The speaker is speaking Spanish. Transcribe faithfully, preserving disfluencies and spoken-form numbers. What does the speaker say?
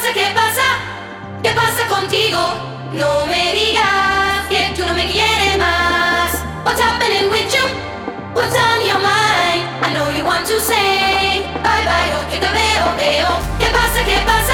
pasa? ¿Qué pasa? ¿Qué pasa contigo? No me digas que tú no me quieres más. What's happening with you? What's on your mind? I know you want to say bye bye, yo que te veo, veo. ¿Qué pasa? ¿Qué pasa?